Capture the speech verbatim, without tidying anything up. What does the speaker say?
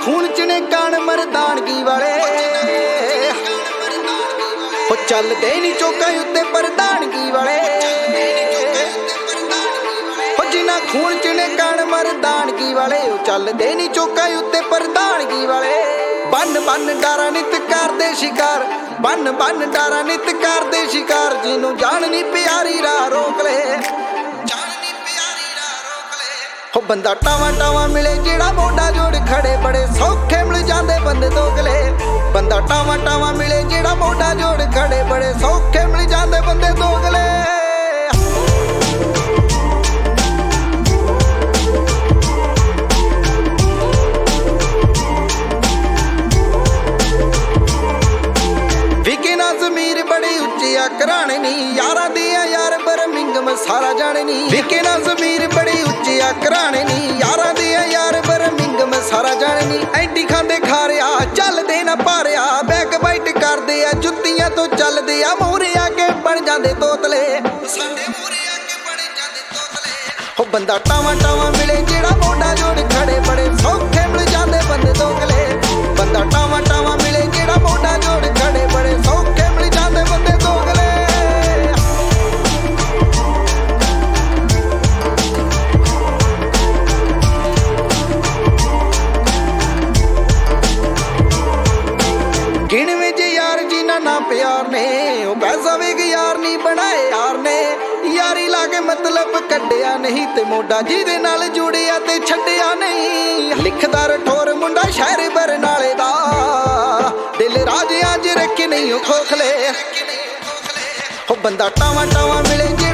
खून च ने कान मर्दानगी वाले हो चलदे नी चौका उत्ते प्रधानगी वाले हो जिन्ना खून च ने कान मर्दानगी वाले हो चलदे नी चौका उत्ते प्रधानगी वाले बन बन डारा नित करदे शिकार बन बन डारा नित करदे शिकार जिन्नू जान नी प्यारी राह रोक ले हो बंदा टावा टावा मिले जेड़ा मोढा जोड़ खड़े बड़े सौखे मिल जाते बंदे दोगले बंदा टावा टावा मिले जेड़ा मोढा जोड़ खड़े बड़े सौखे मिल जाते बंदे दोगले विके ना ज़मीर बड़ी उच्ची कराने नी यारा दिया यार बर्मिंघम सारा जाने नी विके ना ज़मीर बड़ी उच्ची कराने नी यारा दिया यार बर्मिंघम सारा जाने नी एंटी खांदे खा रहा चलदे ना पा रहा बैक बाइट करदे आ जुत्तियां तो चलदे आ मोरे आके बन जांदे तोतले साडे मोरे आके बन जांदे तोतले हो बंदा टावा टावा मिले जेड़ा मोढा जोड़ खड़े बड़े सौखे मिल जांदे बंदे दोगले बंदा टावा टावा मिले जेड़ा मोढा जोड़ खड़े बड़े सौखे मिल जांदे बंदे दोगले गिन विच यार जिन्ना ना प्यार ने ओ पैसा वेग यार नहीं बनाए यार ने यारी लाके मतलब कड्डिया नहीं ते मोढा जिहदे नाल जुड़िया ते छड्डिया नहीं लिखदा रठौर मुंडा शहर बरनाले दा दिल राजे अज रखे नहीं खोखले हो बंदा टावा टावा मिले